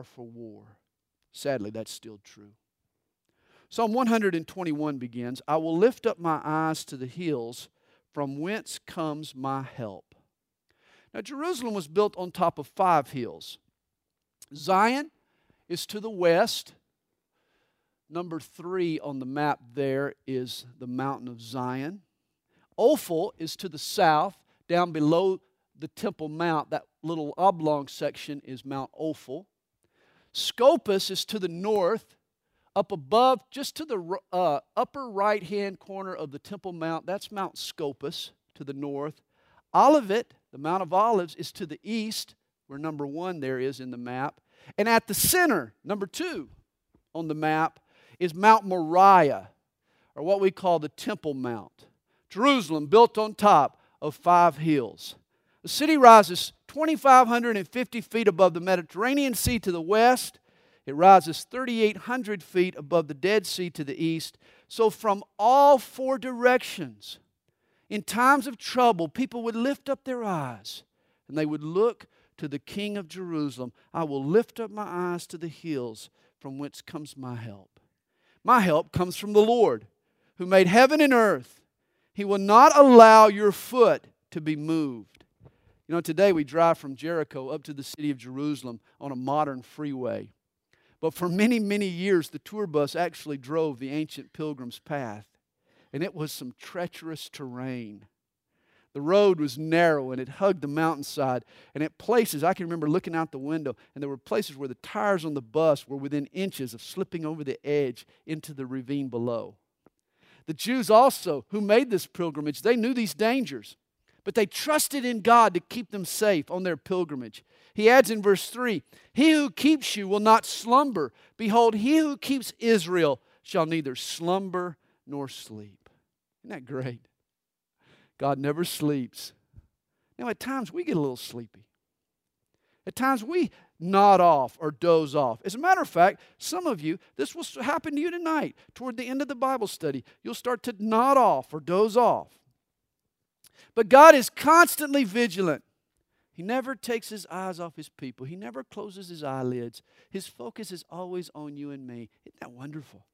are for war. Sadly, that's still true. Psalm 121 begins, I will lift up my eyes to the hills, from whence comes my help. Now, Jerusalem was built on top of 5 hills. Zion is to the west. Number 3 on the map there is the mountain of Zion. Ophel is to the south, down below the Temple Mount. That little oblong section is Mount Ophel. Scopus is to the north, up above, just to the upper right-hand corner of the Temple Mount. That's Mount Scopus to the north. Olivet, the Mount of Olives, is to the east, where number 1 there is in the map. And at the center, number 2 on the map, is Mount Moriah, or what we call the Temple Mount. Jerusalem, built on top of 5 hills. The city rises 2,550 feet above the Mediterranean Sea to the west. It rises 3,800 feet above the Dead Sea to the east. So from all 4 directions, in times of trouble, people would lift up their eyes and they would look to the King of Jerusalem. I will lift up my eyes to the hills from whence comes my help. My help comes from the Lord, who made heaven and earth. He will not allow your foot to be moved. You know, today we drive from Jericho up to the city of Jerusalem on a modern freeway. But for many, many years, the tour bus actually drove the ancient pilgrim's path. And it was some treacherous terrain. The road was narrow and it hugged the mountainside. And at places, I can remember looking out the window, and there were places where the tires on the bus were within inches of slipping over the edge into the ravine below. The Jews also, who made this pilgrimage, they knew these dangers, but they trusted in God to keep them safe on their pilgrimage. He adds in verse 3, He who keeps you will not slumber. Behold, he who keeps Israel shall neither slumber nor sleep. Isn't that great? God never sleeps. Now, at times we get a little sleepy. At times we nod off or doze off. As a matter of fact, some of you, this will happen to you tonight. Toward the end of the Bible study, you'll start to nod off or doze off. But God is constantly vigilant. He never takes His eyes off His people. He never closes His eyelids. His focus is always on you and me. Isn't that wonderful?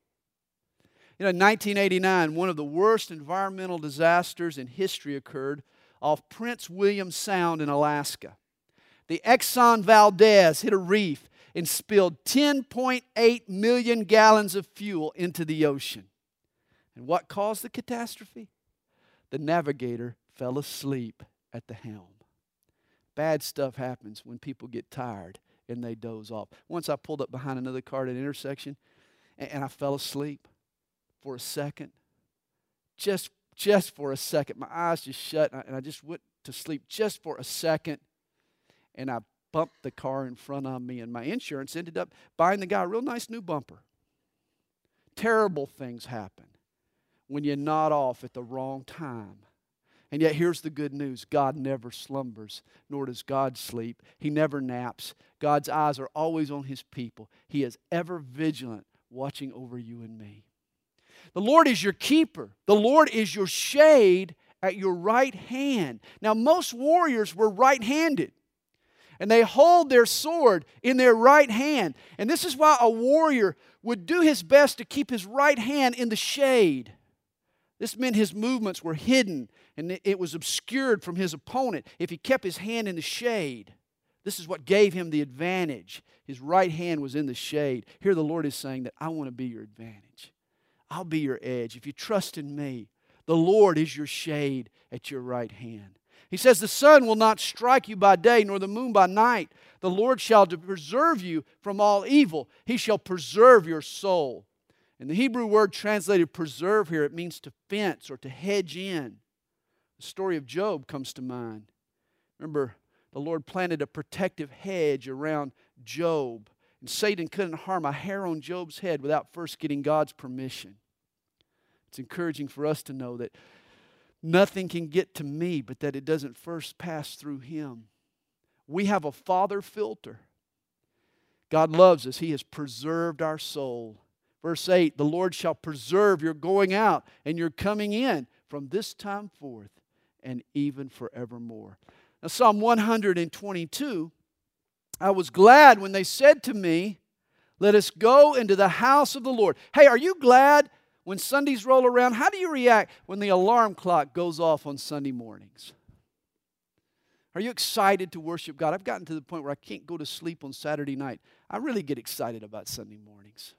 You know, in 1989, one of the worst environmental disasters in history occurred off Prince William Sound in Alaska. The Exxon Valdez hit a reef and spilled 10.8 million gallons of fuel into the ocean. And what caused the catastrophe? The navigator fell asleep at the helm. Bad stuff happens when people get tired and they doze off. Once I pulled up behind another car at an intersection and I fell asleep for a second. Just for a second. My eyes just shut and I just went to sleep just for a second. And I bumped the car in front of me, and my insurance ended up buying the guy a real nice new bumper. Terrible things happen when you nod off at the wrong time. And yet here's the good news. God never slumbers, nor does God sleep. He never naps. God's eyes are always on His people. He is ever vigilant, watching over you and me. The Lord is your keeper. The Lord is your shade at your right hand. Now, most warriors were right-handed, and they hold their sword in their right hand. And this is why a warrior would do his best to keep his right hand in the shade. This meant his movements were hidden and it was obscured from his opponent if he kept his hand in the shade. This is what gave him the advantage. His right hand was in the shade. Here the Lord is saying that I want to be your advantage. I'll be your edge. If you trust in me, the Lord is your shade at your right hand. He says, the sun will not strike you by day, nor the moon by night. The Lord shall preserve you from all evil. He shall preserve your soul. And the Hebrew word translated preserve here, it means to fence or to hedge in. The story of Job comes to mind. Remember, the Lord planted a protective hedge around Job. And Satan couldn't harm a hair on Job's head without first getting God's permission. It's encouraging for us to know that nothing can get to me, but that it doesn't first pass through Him. We have a Father filter. God loves us. He has preserved our soul. Verse 8, the Lord shall preserve your going out and your coming in from this time forth and even forevermore. Now, Psalm 122 I was glad when they said to me, let us go into the house of the Lord. Hey, are you glad when Sundays roll around? How do you react when the alarm clock goes off on Sunday mornings? Are you excited to worship God? I've gotten to the point where I can't go to sleep on Saturday night. I really get excited about Sunday mornings.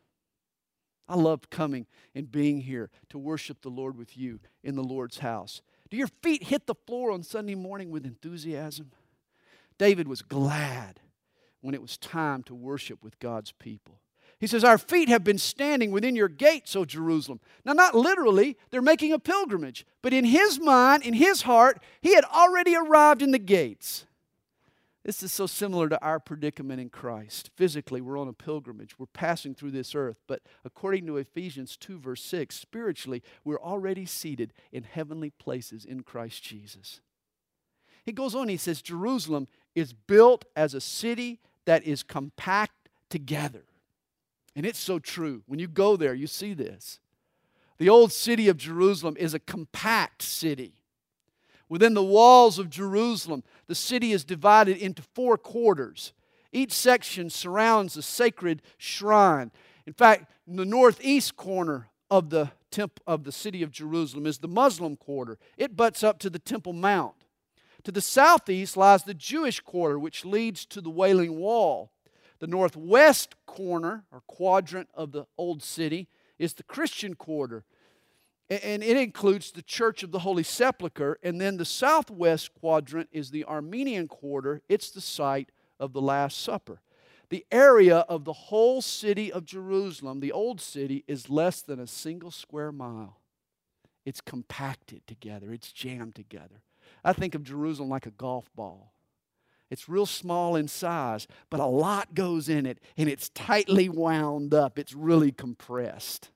I love coming and being here to worship the Lord with you in the Lord's house. Do your feet hit the floor on Sunday morning with enthusiasm? David was glad when it was time to worship with God's people. He says, our feet have been standing within your gates, O Jerusalem. Now, not literally, they're making a pilgrimage. But in his mind, in his heart, he had already arrived in the gates. This is so similar to our predicament in Christ. Physically, we're on a pilgrimage. We're passing through this earth. But according to Ephesians 2, verse 6, spiritually, we're already seated in heavenly places in Christ Jesus. He goes on, he says, Jerusalem is built as a city that is compact together. And it's so true. When you go there, you see this. The old city of Jerusalem is a compact city. Within the walls of Jerusalem, the city is divided into 4 quarters. Each section surrounds a sacred shrine. In fact, in the northeast corner of the city of Jerusalem is the Muslim quarter. It butts up to the Temple Mount. To the southeast lies the Jewish quarter, which leads to the Wailing Wall. The northwest corner, or quadrant of the old city, is the Christian quarter. And it includes the Church of the Holy Sepulchre. And then the southwest quadrant is the Armenian quarter. It's the site of the Last Supper. The area of the whole city of Jerusalem, the old city, is less than a single square mile. It's compacted together. It's jammed together. I think of Jerusalem like a golf ball. It's real small in size, but a lot goes in it, and it's tightly wound up. It's really compressed.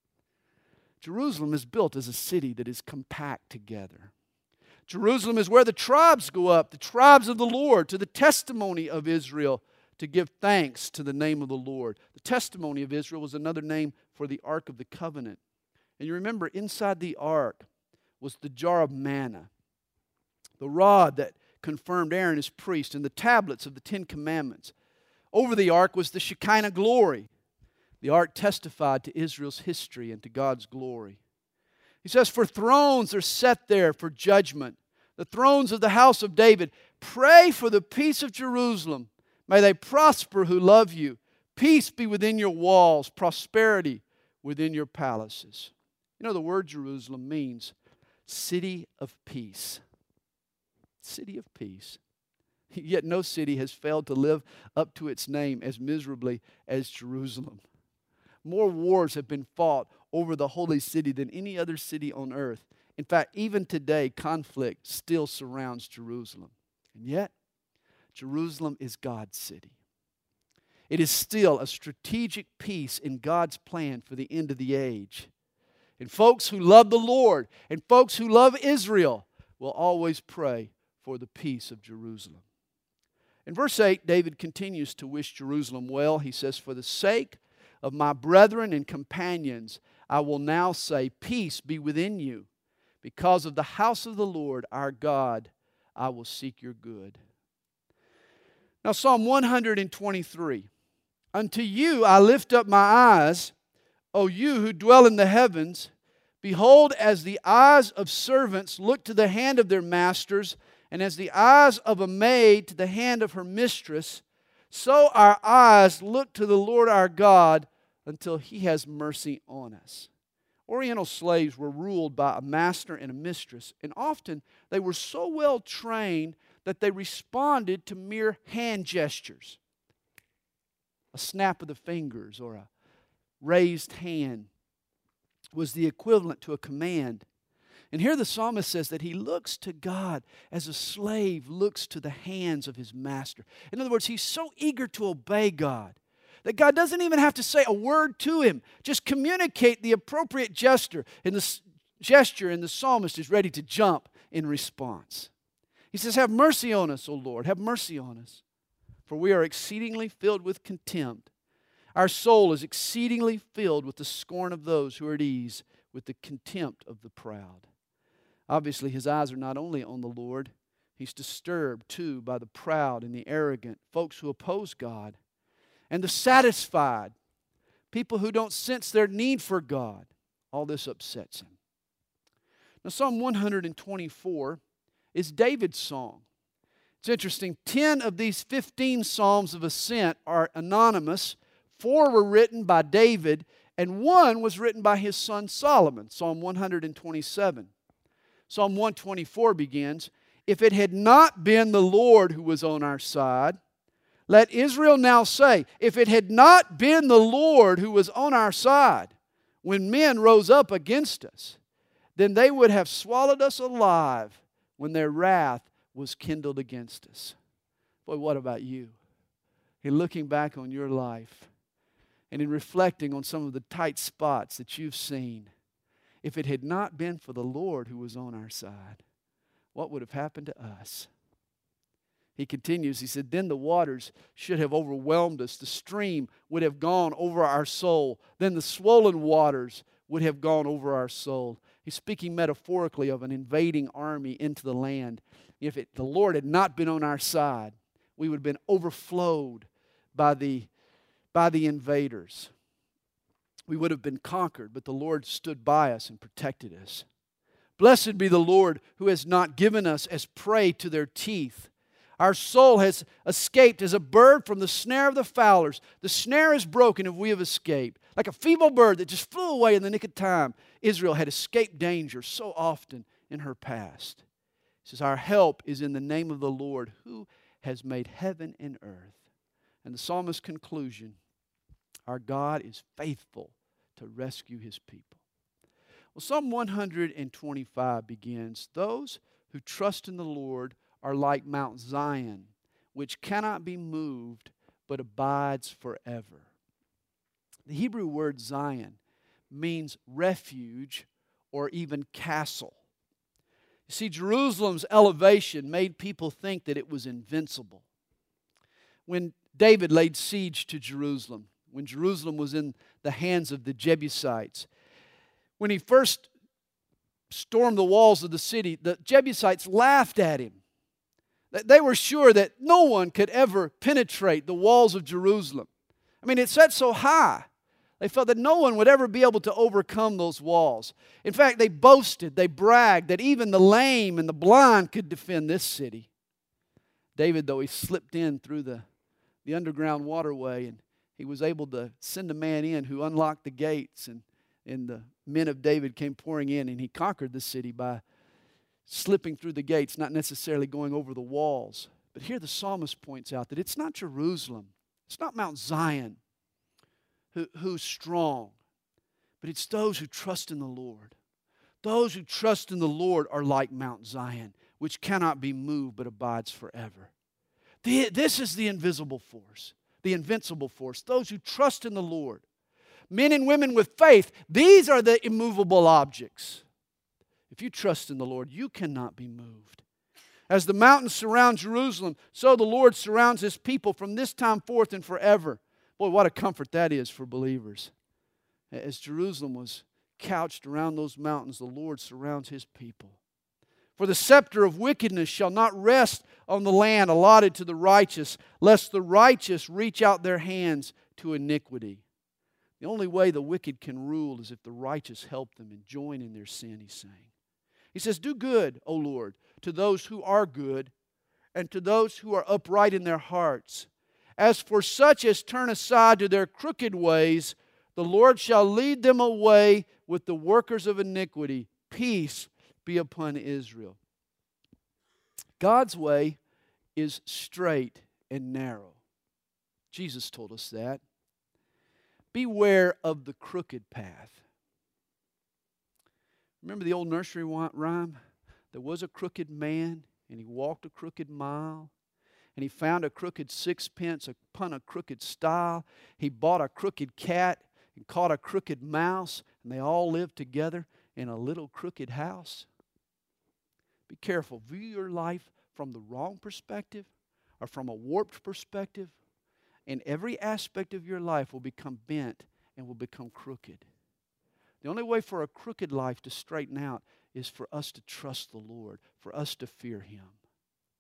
Jerusalem is built as a city that is compact together. Jerusalem is where the tribes go up, the tribes of the Lord, to the testimony of Israel, to give thanks to the name of the Lord. The testimony of Israel was another name for the Ark of the Covenant. And you remember, inside the ark was the jar of manna, the rod that confirmed Aaron as priest, and the tablets of the 10 Commandments. Over the ark was the Shekinah glory. The ark testified to Israel's history and to God's glory. He says, for thrones are set there for judgment, the thrones of the house of David. Pray for the peace of Jerusalem. May they prosper who love you. Peace be within your walls, prosperity within your palaces. You know, the word Jerusalem means city of peace. City of peace. Yet no city has failed to live up to its name as miserably as Jerusalem. More wars have been fought over the holy city than any other city on earth. In fact, even today, conflict still surrounds Jerusalem. And yet, Jerusalem is God's city. It is still a strategic piece in God's plan for the end of the age. And folks who love the Lord and folks who love Israel will always pray for the peace of Jerusalem. In verse 8, David continues to wish Jerusalem well. He says, for the sake of my brethren and companions, I will now say, peace be within you. Because of the house of the Lord our God, I will seek your good. Now, Psalm 123. Unto you I lift up my eyes, O you who dwell in the heavens. Behold, as the eyes of servants look to the hand of their masters, and as the eyes of a maid to the hand of her mistress, so our eyes look to the Lord our God until He has mercy on us. Oriental slaves were ruled by a master and a mistress, and often they were so well trained that they responded to mere hand gestures. A snap of the fingers or a raised hand was the equivalent to a command. And here the psalmist says that he looks to God as a slave looks to the hands of his master. In other words, he's so eager to obey God that God doesn't even have to say a word to him. Just communicate the appropriate gesture, and the psalmist is ready to jump in response. He says, have mercy on us, O Lord, have mercy on us, for we are exceedingly filled with contempt. Our soul is exceedingly filled with the scorn of those who are at ease, with the contempt of the proud. Obviously, his eyes are not only on the Lord, He's disturbed, too, by the proud and the arrogant, folks who oppose God, and the satisfied, people who don't sense their need for God. All this upsets him. Now, Psalm 124 is David's song. It's interesting. 10 of these 15 Psalms of Ascent are anonymous. 4 were written by David, and 1 was written by his son Solomon, Psalm 127. Psalm 124 begins, "If it had not been the Lord who was on our side," let Israel now say, "If it had not been the Lord who was on our side, when men rose up against us, then they would have swallowed us alive when their wrath was kindled against us." Boy, what about you? In looking back on your life and in reflecting on some of the tight spots that you've seen, if it had not been for the Lord who was on our side, what would have happened to us? He continues, he said, "Then the waters should have overwhelmed us. The stream would have gone over our soul. Then the swollen waters would have gone over our soul." He's speaking metaphorically of an invading army into the land. If the Lord had not been on our side, we would have been overflowed by the invaders. We would have been conquered, but the Lord stood by us and protected us. "Blessed be the Lord who has not given us as prey to their teeth. Our soul has escaped as a bird from the snare of the fowlers. The snare is broken and we have escaped." Like a feeble bird that just flew away in the nick of time, Israel had escaped danger so often in her past. He says, "Our help is in the name of the Lord who has made heaven and earth." And the psalmist's conclusion, our God is faithful to rescue His people. Well, Psalm 125 begins, "Those who trust in the Lord are like Mount Zion, which cannot be moved, but abides forever." The Hebrew word Zion means refuge or even castle. You see, Jerusalem's elevation made people think that it was invincible. When David laid siege to Jerusalem, when Jerusalem was in the hands of the Jebusites, when he first stormed the walls of the city, the Jebusites laughed at him. They were sure that no one could ever penetrate the walls of Jerusalem. I mean, it set so high. They felt that no one would ever be able to overcome those walls. In fact, they boasted, they bragged that even the lame and the blind could defend this city. David, though, he slipped in through the underground waterway, and he was able to send a man in who unlocked the gates, and the men of David came pouring in, and he conquered the city by slipping through the gates, not necessarily going over the walls. But here the psalmist points out that it's not Jerusalem, it's not Mount Zion who's strong, but it's those who trust in the Lord. Those who trust in the Lord are like Mount Zion, which cannot be moved but abides forever. This is the invisible force, the invincible force. Those who trust in the Lord, men and women with faith, these are the immovable objects. If you trust in the Lord, you cannot be moved. As the mountains surround Jerusalem, so the Lord surrounds His people from this time forth and forever. Boy, what a comfort that is for believers. As Jerusalem was couched around those mountains, the Lord surrounds His people. "For the scepter of wickedness shall not rest on the land allotted to the righteous, lest the righteous reach out their hands to iniquity." The only way the wicked can rule is if the righteous help them and join in their sin, he's saying. He says, "Do good, O Lord, to those who are good, and to those who are upright in their hearts. As for such as turn aside to their crooked ways, the Lord shall lead them away with the workers of iniquity. Peace be upon Israel." God's way is straight and narrow. Jesus told us that. Beware of the crooked path. Remember the old nursery rhyme? There was a crooked man, and he walked a crooked mile. And he found a crooked sixpence upon a crooked stile. He bought a crooked cat and caught a crooked mouse, and they all lived together in a little crooked house. Be careful. View your life from the wrong perspective or from a warped perspective, and every aspect of your life will become bent and will become crooked. The only way for a crooked life to straighten out is for us to trust the Lord, for us to fear Him.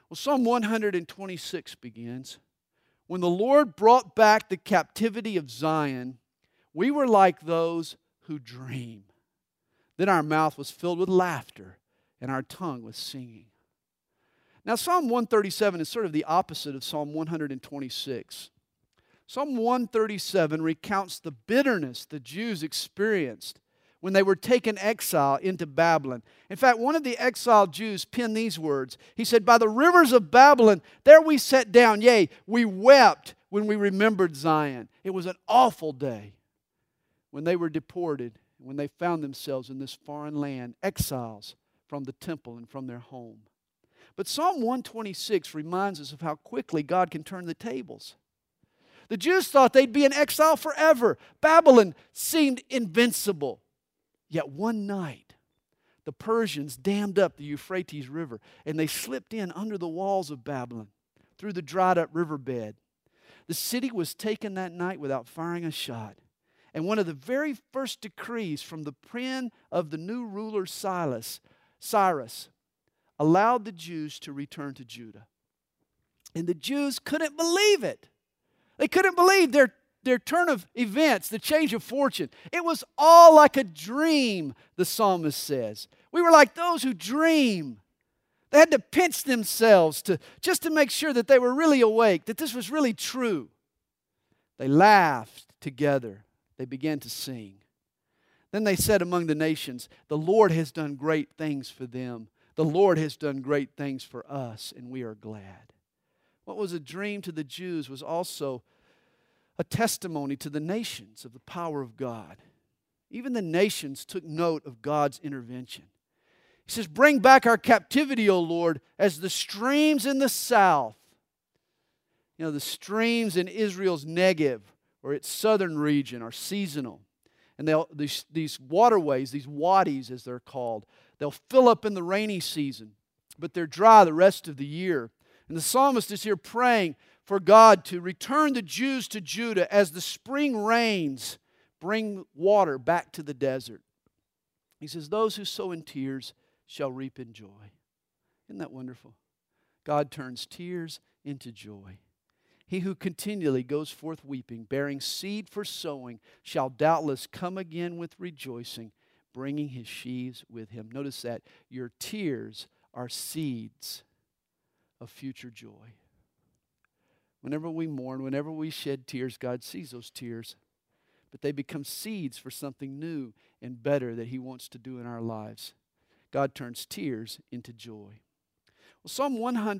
Well, Psalm 126 begins. When the Lord brought back the captivity of Zion, we were like those who dream. Then our mouth was filled with laughter, and our tongue with singing. Now, Psalm 137 is sort of the opposite of Psalm 126. Psalm 137 recounts the bitterness the Jews experienced when they were taken exile into Babylon. In fact, one of the exiled Jews penned these words. He said, "By the rivers of Babylon, there we sat down. Yea, we wept when we remembered Zion." It was an awful day when they were deported, when they found themselves in this foreign land, exiles from the temple and from their home. But Psalm 126 reminds us of how quickly God can turn the tables. The Jews thought they'd be in exile forever. Babylon seemed invincible. Yet one night, the Persians dammed up the Euphrates River, and they slipped in under the walls of Babylon through the dried-up riverbed. The city was taken that night without firing a shot. And one of the very first decrees from the pen of the new ruler Cyrus allowed the Jews to return to Judah. And the Jews couldn't believe it. They couldn't believe their turn of events, the change of fortune. It was all like a dream, the psalmist says. We were like those who dream. They had to pinch themselves just to make sure that they were really awake, that this was really true. They laughed together. They began to sing. Then they said among the nations, "The Lord has done great things for them. The Lord has done great things for us, and we are glad." What was a dream to the Jews was also a testimony to the nations of the power of God. Even the nations took note of God's intervention. He says, "Bring back our captivity, O Lord, as the streams in the south." You know, the streams in Israel's Negev, or its southern region, are seasonal. And these waterways, these wadis as they're called, they'll fill up in the rainy season, but they're dry the rest of the year. And the psalmist is here praying for God to return the Jews to Judah as the spring rains bring water back to the desert. He says, "Those who sow in tears shall reap in joy." Isn't that wonderful? God turns tears into joy. He who continually goes forth weeping, bearing seed for sowing, shall doubtless come again with rejoicing, bringing his sheaves with him. Notice that your tears are seeds of future joy. Whenever we mourn, whenever we shed tears, God sees those tears. But they become seeds for something new and better that He wants to do in our lives. God turns tears into joy. Well, Psalm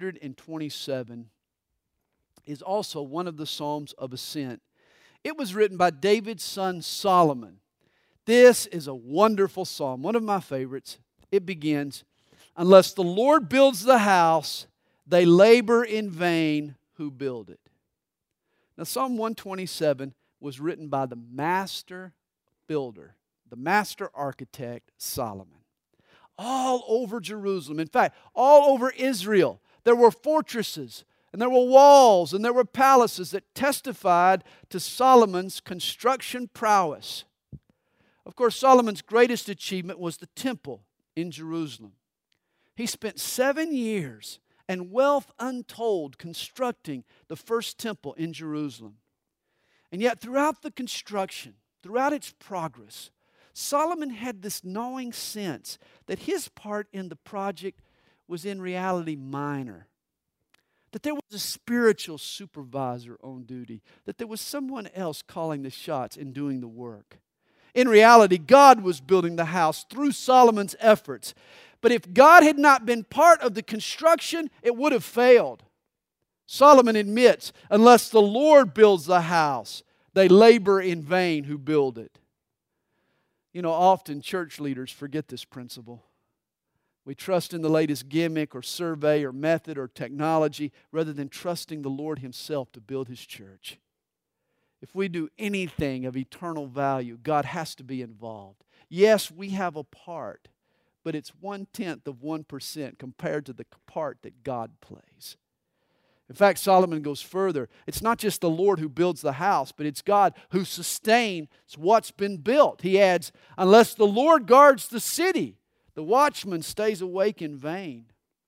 127 is also one of the Psalms of Ascent. It was written by David's son Solomon. This is a wonderful psalm, one of my favorites. It begins, "Unless the Lord builds the house, they labor in vain who build it." Now, Psalm 127 was written by the master builder, the master architect, Solomon. All over Jerusalem, in fact, all over Israel, there were fortresses, and there were walls, and there were palaces that testified to Solomon's construction prowess. Of course, Solomon's greatest achievement was the temple in Jerusalem. He spent 7 years and wealth untold constructing the first temple in Jerusalem. And yet throughout the construction, throughout its progress, Solomon had this gnawing sense that his part in the project was in reality minor. That there was a spiritual supervisor on duty. That there was someone else calling the shots and doing the work. In reality, God was building the house through Solomon's efforts. But if God had not been part of the construction, it would have failed. Solomon admits, unless the Lord builds the house, they labor in vain who build it. You know, often church leaders forget this principle. We trust in the latest gimmick or survey or method or technology rather than trusting the Lord Himself to build His church. If we do anything of eternal value, God has to be involved. Yes, we have a part, but it's 0.1% compared to the part that God plays. In fact, Solomon goes further. It's not just the Lord who builds the house, but it's God who sustains what's been built. He adds, unless the Lord guards the city, the watchman stays awake in vain.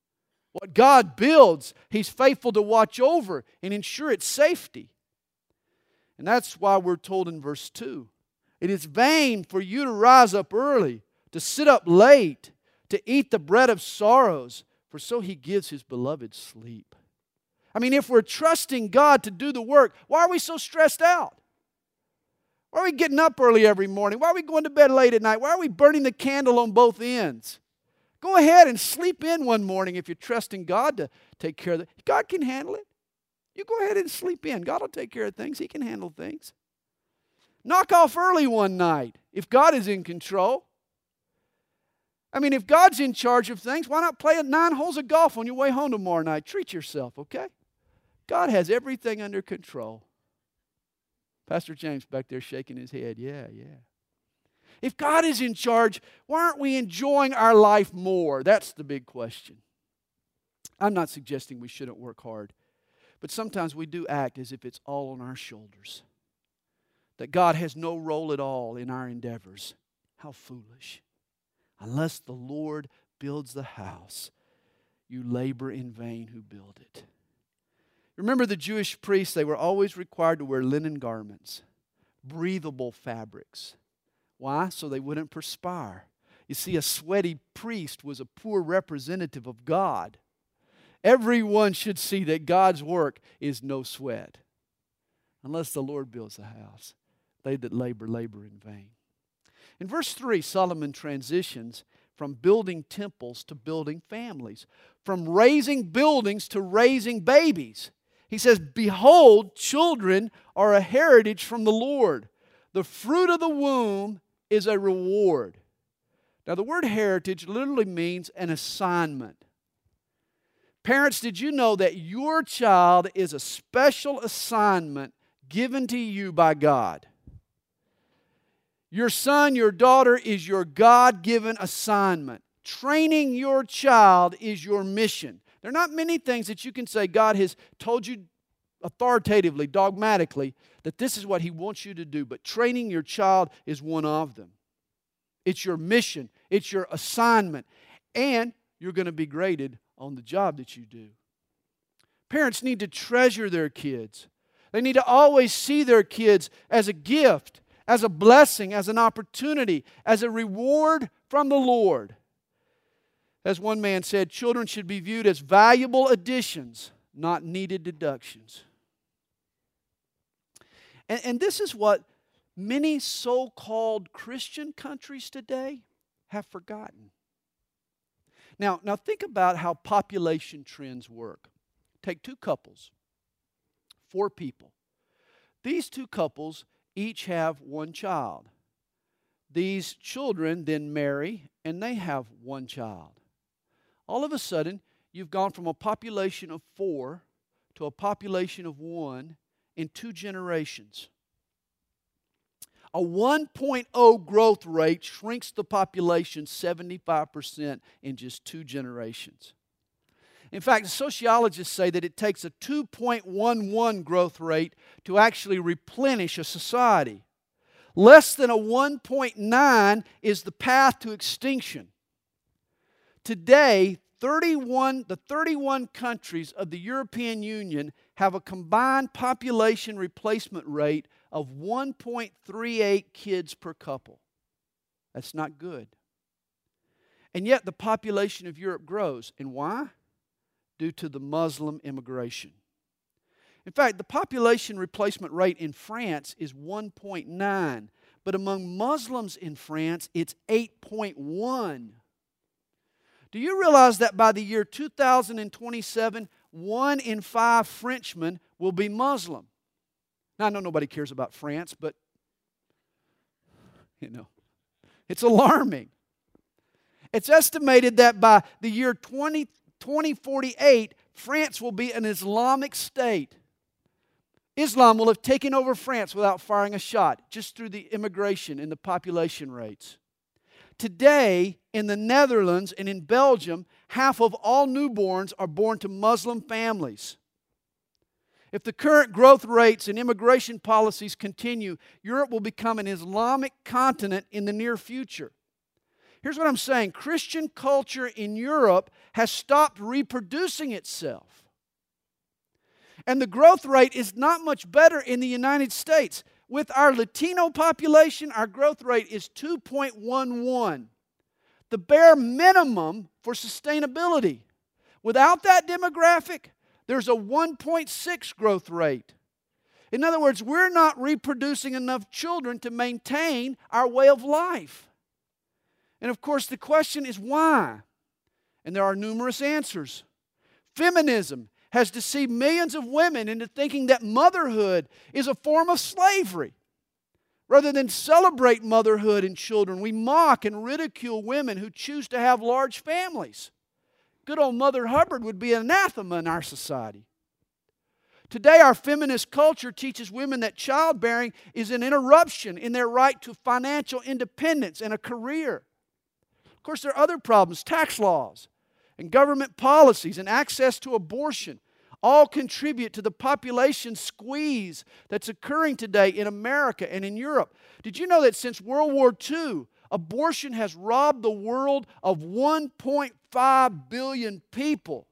What God builds, He's faithful to watch over and ensure its safety. And that's why we're told in verse 2, it is vain for you to rise up early, to sit up late, to eat the bread of sorrows, for so He gives His beloved sleep. I mean, if we're trusting God to do the work, why are we so stressed out? Why are we getting up early every morning? Why are we going to bed late at night? Why are we burning the candle on both ends? Go ahead and sleep in one morning if you're trusting God to take care of it. God can handle it. You go ahead and sleep in. God will take care of things. He can handle things. Knock off early one night if God is in control. I mean, if God's in charge of things, why not play 9 holes of golf on your way home tomorrow night? Treat yourself, okay? God has everything under control. Pastor James back there shaking his head. Yeah. If God is in charge, why aren't we enjoying our life more? That's the big question. I'm not suggesting we shouldn't work hard, but sometimes we do act as if it's all on our shoulders. That God has no role at all in our endeavors. How foolish. Unless the Lord builds the house, you labor in vain who build it. Remember the Jewish priests, they were always required to wear linen garments, breathable fabrics. Why? So they wouldn't perspire. You see, a sweaty priest was a poor representative of God. Everyone should see that God's work is no sweat. Unless the Lord builds the house, they that labor, labor in vain. In verse 3, Solomon transitions from building temples to building families, from raising buildings to raising babies. He says, behold, children are a heritage from the Lord. The fruit of the womb is a reward. Now, the word heritage literally means an assignment. Parents, did you know that your child is a special assignment given to you by God? Your son, your daughter is your God-given assignment. Training your child is your mission. There are not many things that you can say God has told you authoritatively, dogmatically, that this is what He wants you to do. But training your child is one of them. It's your mission. It's your assignment. And you're going to be graded on the job that you do. Parents need to treasure their kids. They need to always see their kids as a gift, as a blessing, as an opportunity, as a reward from the Lord. As one man said, children should be viewed as valuable additions, not needed deductions. And this is what many so-called Christian countries today have forgotten. Now think about how population trends work. Take 2 couples, 4 people. These 2 couples each have 1 child. These children then marry and they have 1 child. All of a sudden, you've gone from a population of 4 to a population of 1 in 2 generations. A 1.0 growth rate shrinks the population 75% in just 2 generations. In fact, sociologists say that it takes a 2.11 growth rate to actually replenish a society. Less than a 1.9 is the path to extinction. Today, the 31 countries of the European Union have a combined population replacement rate of 1.38 kids per couple. That's not good. And yet the population of Europe grows. And why? Due to the Muslim immigration. In fact, the population replacement rate in France is 1.9, but among Muslims in France, it's 8.1. Do you realize that by the year 2027, 1 in 5 Frenchmen will be Muslim? Now, I know nobody cares about France, but, it's alarming. It's estimated that by the year 2048, France will be an Islamic state. Islam will have taken over France without firing a shot, just through the immigration and the population rates. Today, in the Netherlands and in Belgium, half of all newborns are born to Muslim families. If the current growth rates and immigration policies continue, Europe will become an Islamic continent in the near future. Here's what I'm saying. Christian culture in Europe has stopped reproducing itself. And the growth rate is not much better in the United States. With our Latino population, our growth rate is 2.11. The bare minimum for sustainability. Without that demographic, there's a 1.6 growth rate. In other words, we're not reproducing enough children to maintain our way of life. And of course, the question is why? And there are numerous answers. Feminism has deceived millions of women into thinking that motherhood is a form of slavery. Rather than celebrate motherhood and children, we mock and ridicule women who choose to have large families. Good old Mother Hubbard would be anathema in our society. Today, our feminist culture teaches women that childbearing is an interruption in their right to financial independence and a career. Of course, there are other problems. Tax laws and government policies and access to abortion all contribute to the population squeeze that's occurring today in America and in Europe. Did you know that since World War II, abortion has robbed the world of 1.5 billion people?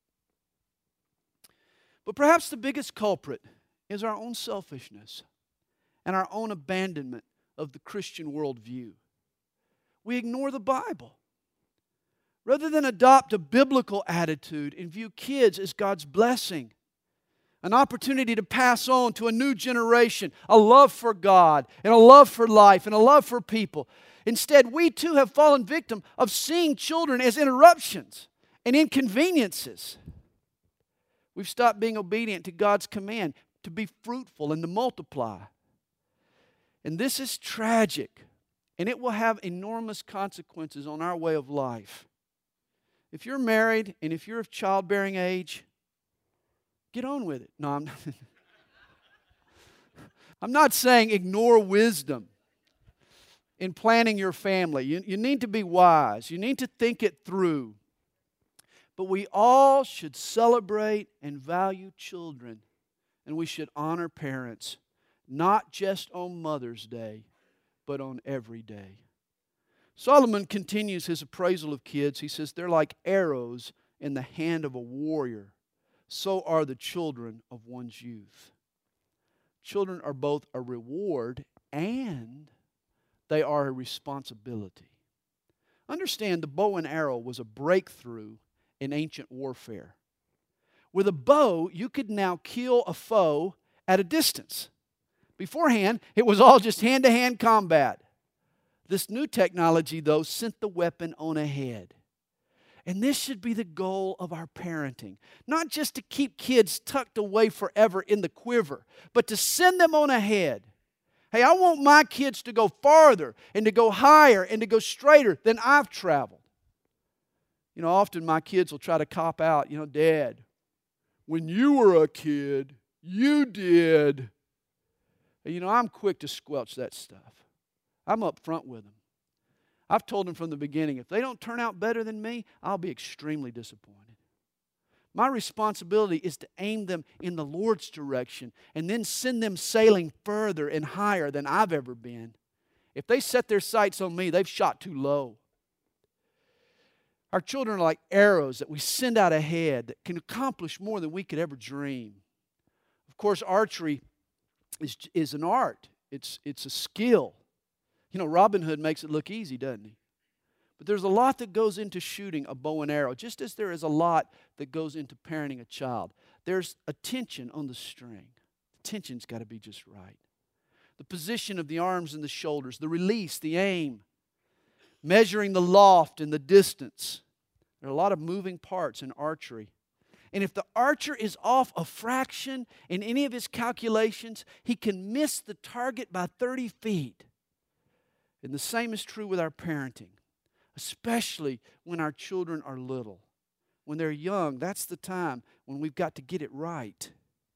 But perhaps the biggest culprit is our own selfishness and our own abandonment of the Christian worldview. We ignore the Bible. Rather than adopt a biblical attitude and view kids as God's blessing, an opportunity to pass on to a new generation a love for God and a love for life and a love for people. Instead, we too have fallen victim of seeing children as interruptions and inconveniences. We've stopped being obedient to God's command to be fruitful and to multiply. And this is tragic, and it will have enormous consequences on our way of life. If you're married and if you're of childbearing age, get on with it. No, I'm not. I'm not saying ignore wisdom in planning your family. You need to be wise. You need to think it through. But we all should celebrate and value children, and we should honor parents, not just on Mother's Day, but on every day. Solomon continues his appraisal of kids. He says, they're like arrows in the hand of a warrior. So are the children of one's youth. Children are both a reward and they are a responsibility. Understand, the bow and arrow was a breakthrough in ancient warfare. With a bow, you could now kill a foe at a distance. Beforehand, it was all just hand-to-hand combat. This new technology, though, sent the weapon on ahead. And this should be the goal of our parenting. Not just to keep kids tucked away forever in the quiver, but to send them on ahead. Hey, I want my kids to go farther and to go higher and to go straighter than I've traveled. You know, often my kids will try to cop out, Dad, when you were a kid, you did. And, I'm quick to squelch that stuff. I'm up front with them. I've told them from the beginning, if they don't turn out better than me, I'll be extremely disappointed. My responsibility is to aim them in the Lord's direction and then send them sailing further and higher than I've ever been. If they set their sights on me, they've shot too low. Our children are like arrows that we send out ahead that can accomplish more than we could ever dream. Of course, archery is an art. It's a skill. Robin Hood makes it look easy, doesn't he? But there's a lot that goes into shooting a bow and arrow, just as there is a lot that goes into parenting a child. There's a tension on the string. The tension's got to be just right. The position of the arms and the shoulders, the release, the aim, measuring the loft and the distance. There are a lot of moving parts in archery. And if the archer is off a fraction in any of his calculations, he can miss the target by 30 feet. And the same is true with our parenting, especially when our children are little. When they're young, that's the time when we've got to get it right.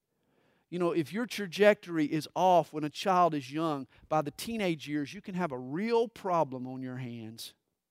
If your trajectory is off when a child is young, by the teenage years, you can have a real problem on your hands.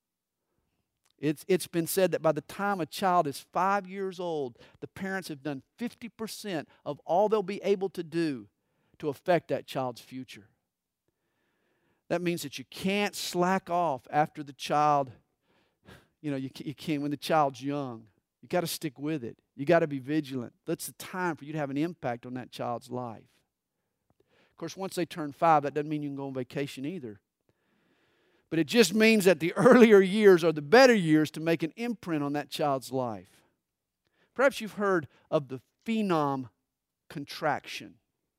It's been said that by the time a child is 5 years old, the parents have done 50% of all they'll be able to do to affect that child's future. That means that you can't slack off after the child. You can't when the child's young. You got to stick with it. You got to be vigilant. That's the time for you to have an impact on that child's life. Of course, once they turn 5, that doesn't mean you can go on vacation either. But it just means that the earlier years are the better years to make an imprint on that child's life. Perhaps you've heard of the phenom contraction.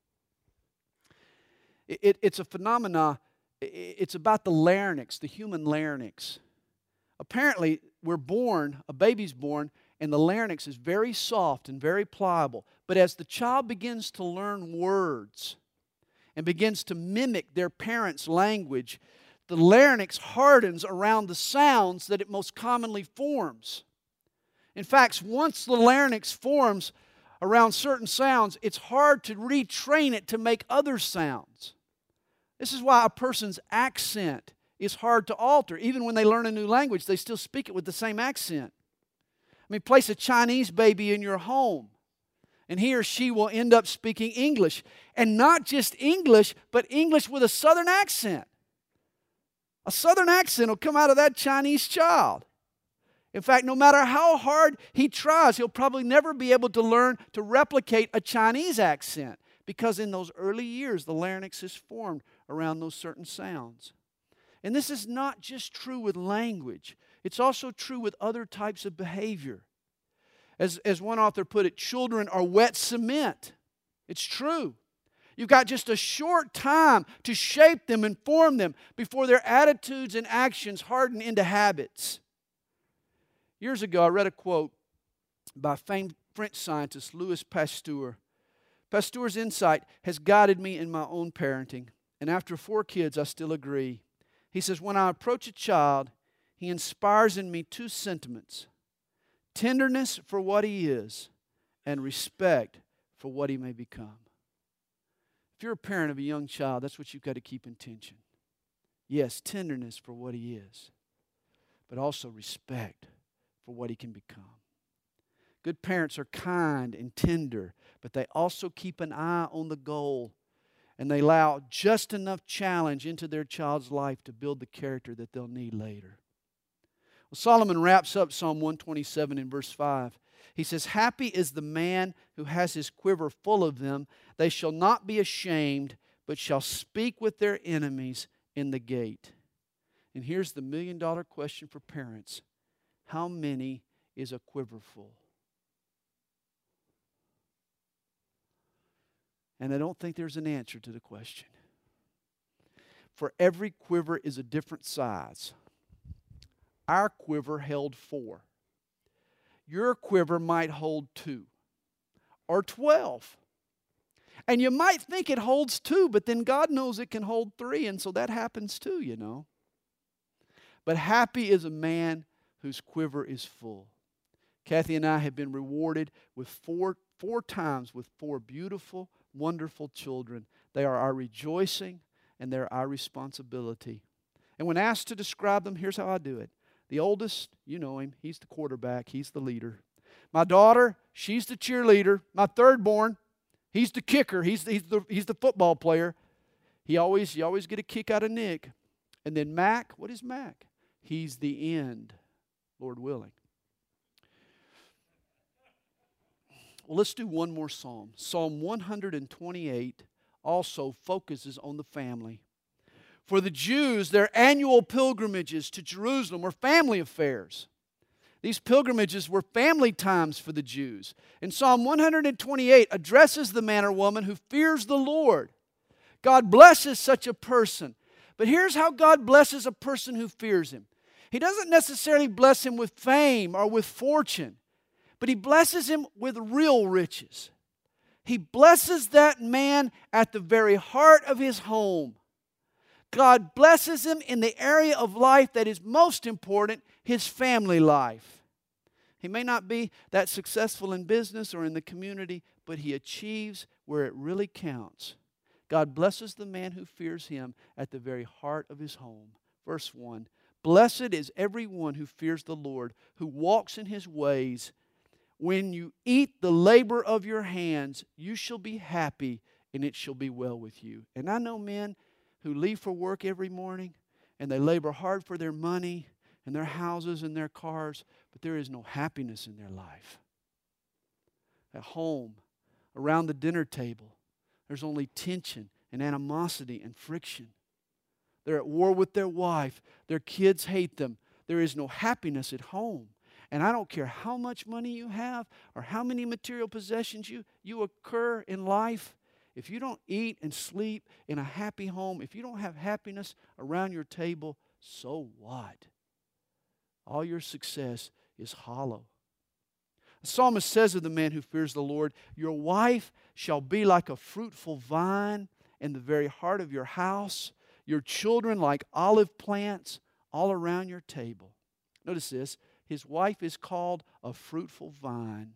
It's a phenomena. It's about the larynx, the human larynx. Apparently, a baby's born, and the larynx is very soft and very pliable. But as the child begins to learn words and begins to mimic their parents' language, the larynx hardens around the sounds that it most commonly forms. In fact, once the larynx forms around certain sounds, it's hard to retrain it to make other sounds. This is why a person's accent is hard to alter. Even when they learn a new language, they still speak it with the same accent. I mean, place a Chinese baby in your home, and he or she will end up speaking English. And not just English, but English with a Southern accent. A Southern accent will come out of that Chinese child. In fact, no matter how hard he tries, he'll probably never be able to learn to replicate a Chinese accent, because in those early years, the larynx is formed around those certain sounds. And this is not just true with language. It's also true with other types of behavior. As one author put it, children are wet cement. It's true. You've got just a short time to shape them and form them before their attitudes and actions harden into habits. Years ago, I read a quote by famed French scientist Louis Pasteur. Pasteur's insight has guided me in my own parenting. And after 4 kids, I still agree. He says, when I approach a child, he inspires in me 2 sentiments: tenderness for what he is and respect for what he may become. If you're a parent of a young child, that's what you've got to keep in tension. Yes, tenderness for what he is, but also respect for what he can become. Good parents are kind and tender, but they also keep an eye on the goal, and they allow just enough challenge into their child's life to build the character that they'll need later. Well, Solomon wraps up Psalm 127 in verse 5. He says, happy is the man who has his quiver full of them. They shall not be ashamed, but shall speak with their enemies in the gate. And here's the $1 million question for parents. How many is a quiver full? And I don't think there's an answer to the question. For every quiver is a different size. Our quiver held 4. Your quiver might hold 2 or 12. And you might think it holds 2, but then God knows it can hold 3, and so that happens too, you know. But happy is a man whose quiver is full. Kathy and I have been rewarded with four times with 4 beautiful, wonderful children. They are our rejoicing and they're our responsibility. And when asked to describe them, here's how I do it. The oldest, you know him, he's the quarterback, he's the leader. My daughter, she's the cheerleader. My third born, he's the kicker, he's the football player. You always get a kick out of Nick. And then Mac, what is Mac? He's the end, Lord willing. Well, let's do one more psalm. Psalm 128 also focuses on the family. For the Jews, their annual pilgrimages to Jerusalem were family affairs. These pilgrimages were family times for the Jews. And Psalm 128 addresses the man or woman who fears the Lord. God blesses such a person. But here's how God blesses a person who fears Him. He doesn't necessarily bless him with fame or with fortune, but He blesses him with real riches. He blesses that man at the very heart of his home. God blesses him in the area of life that is most important, his family life. He may not be that successful in business or in the community, but he achieves where it really counts. God blesses the man who fears Him at the very heart of his home. Verse 1, blessed is everyone who fears the Lord, who walks in His ways. When you eat the labor of your hands, you shall be happy, and it shall be well with you. And I know men who leave for work every morning and they labor hard for their money and their houses and their cars, but there is no happiness in their life. At home, around the dinner table, there's only tension and animosity and friction. They're at war with their wife. Their kids hate them. There is no happiness at home. And I don't care how much money you have or how many material possessions you occur in life. If you don't eat and sleep in a happy home, if you don't have happiness around your table, so what? All your success is hollow. The psalmist says of the man who fears the Lord, your wife shall be like a fruitful vine in the very heart of your house, your children like olive plants all around your table. Notice this, his wife is called a fruitful vine.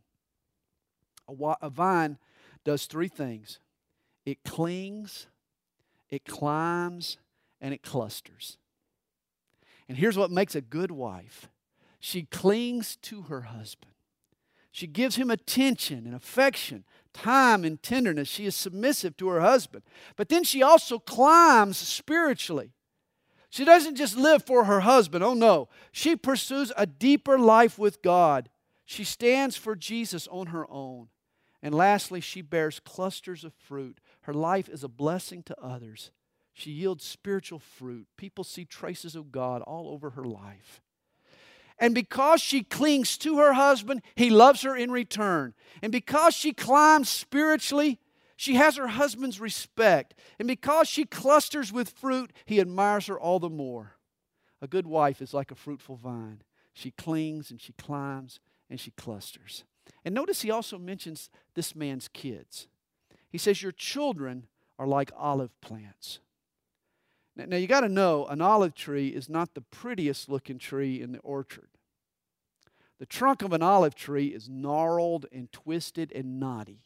A vine does three things. It clings, it climbs, and it clusters. And here's what makes a good wife. She clings to her husband. She gives him attention and affection, time and tenderness. She is submissive to her husband. But then she also climbs spiritually. She doesn't just live for her husband. Oh no. She pursues a deeper life with God. She stands for Jesus on her own. And lastly, she bears clusters of fruit. Her life is a blessing to others. She yields spiritual fruit. People see traces of God all over her life. And because she clings to her husband, he loves her in return. And because she climbs spiritually, she has her husband's respect. And because she clusters with fruit, he admires her all the more. A good wife is like a fruitful vine. She clings and she climbs and she clusters. And notice he also mentions this man's kids. He says, your children are like olive plants. Now you got to know, an olive tree is not the prettiest looking tree in the orchard. The trunk of an olive tree is gnarled and twisted and knotty.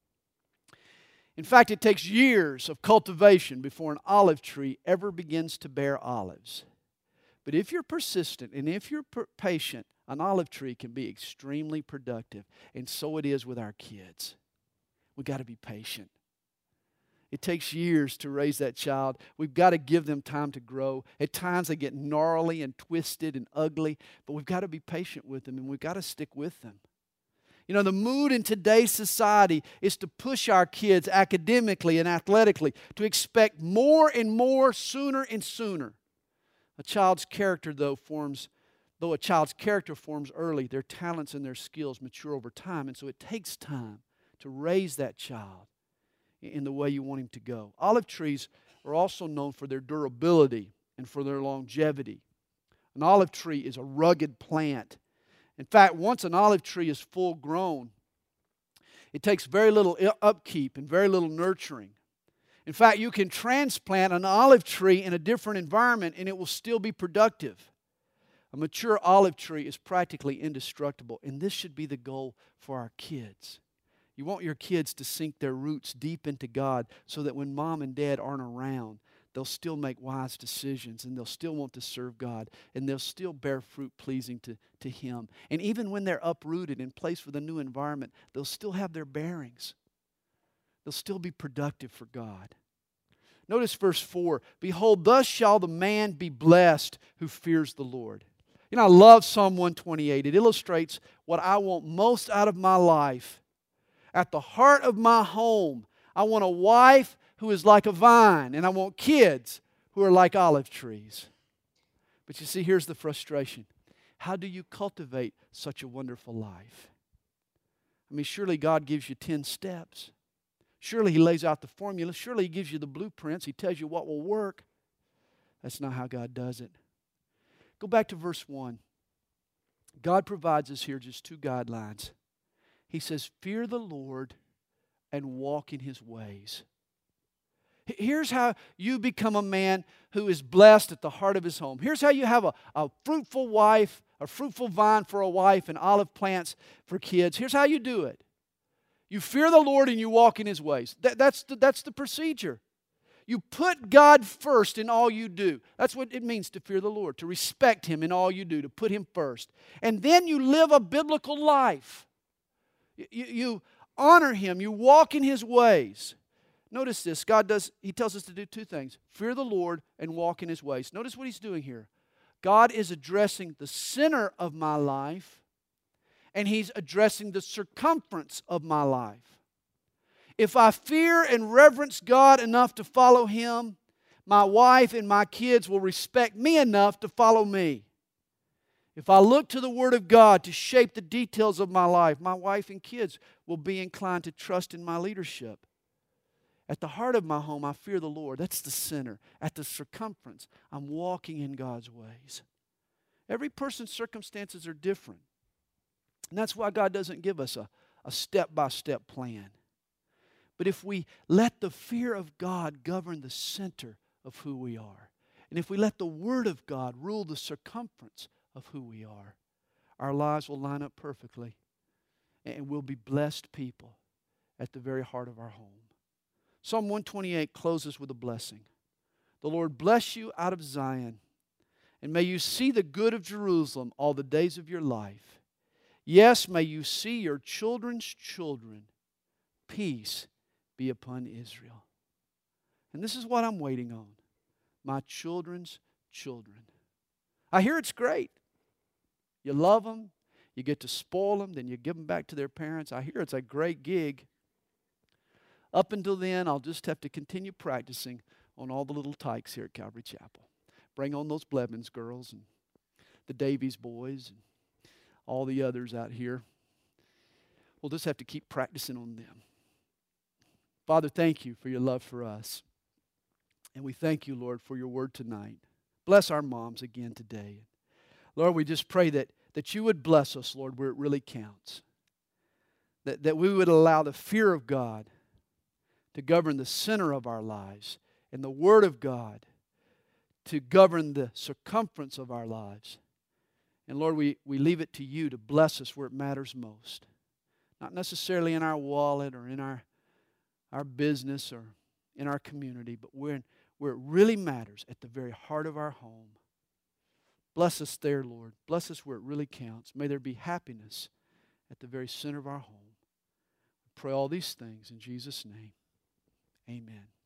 In fact, it takes years of cultivation before an olive tree ever begins to bear olives. But if you're persistent and if you're patient, an olive tree can be extremely productive. And so it is with our kids. We've got to be patient. It takes years to raise that child. We've got to give them time to grow. At times they get gnarly and twisted and ugly, but we've got to be patient with them and we've got to stick with them. You know, the mood in today's society is to push our kids academically and athletically to expect more and more sooner and sooner. A child's character, though a child's character forms early, their talents and their skills mature over time. And so it takes time to raise that child in the way you want him to go. Olive trees are also known for their durability and for their longevity. An olive tree is a rugged plant. In fact, once an olive tree is full grown, it takes very little upkeep and very little nurturing. In fact, you can transplant an olive tree in a different environment and it will still be productive. A mature olive tree is practically indestructible, and this should be the goal for our kids. You want your kids to sink their roots deep into God so that when mom and dad aren't around, they'll still make wise decisions and they'll still want to serve God and they'll still bear fruit pleasing to Him. And even when they're uprooted and placed with a new environment, they'll still have their bearings. They'll still be productive for God. Notice verse 4, behold, thus shall the man be blessed who fears the Lord. You know, I love Psalm 128. It illustrates what I want most out of my life. At the heart of my home, I want a wife who is like a vine, and I want kids who are like olive trees. But you see, here's the frustration. How do you cultivate such a wonderful life? I mean, surely God gives you 10 steps. Surely He lays out the formula. Surely He gives you the blueprints. He tells you what will work. That's not how God does it. Go back to verse 1. God provides us here just two guidelines. He says, fear the Lord and walk in His ways. Here's how you become a man who is blessed at the heart of his home. Here's how you have a fruitful wife, a fruitful vine for a wife, and olive plants for kids. Here's how you do it. You fear the Lord and you walk in His ways. That's the procedure. You put God first in all you do. That's what it means to fear the Lord, to respect Him in all you do, to put Him first. And then you live a biblical life. You honor Him. You walk in His ways. Notice this. He tells us to do two things. Fear the Lord and walk in His ways. Notice what He's doing here. God is addressing the center of my life, and He's addressing the circumference of my life. If I fear and reverence God enough to follow Him, my wife and my kids will respect me enough to follow me. If I look to the Word of God to shape the details of my life, my wife and kids will be inclined to trust in my leadership. At the heart of my home, I fear the Lord. That's the center. At the circumference, I'm walking in God's ways. Every person's circumstances are different. And that's why God doesn't give us a step-by-step plan. But if we let the fear of God govern the center of who we are, and if we let the Word of God rule the circumference of who we are, our lives will line up perfectly, and we'll be blessed people at the very heart of our home. Psalm 128 closes with a blessing. The Lord bless you out of Zion, and may you see the good of Jerusalem all the days of your life. Yes, may you see your children's children. Peace be upon Israel. And this is what I'm waiting on. My children's children. I hear it's great. You love them, you get to spoil them, then you give them back to their parents. I hear it's a great gig. Up until then, I'll just have to continue practicing on all the little tykes here at Calvary Chapel. Bring on those Blevins girls and the Davies boys and all the others out here. We'll just have to keep practicing on them. Father, thank you for your love for us. And we thank you, Lord, for your word tonight. Bless our moms again today. Lord, we just pray that you would bless us, Lord, where it really counts. That we would allow the fear of God to govern the center of our lives, and the Word of God to govern the circumference of our lives. And Lord, we leave it to you to bless us where it matters most. Not necessarily in our wallet or in our business or in our community, but where it really matters, at the very heart of our home. Bless us there, Lord. Bless us where it really counts. May there be happiness at the very center of our home. I pray all these things in Jesus' name. Amen.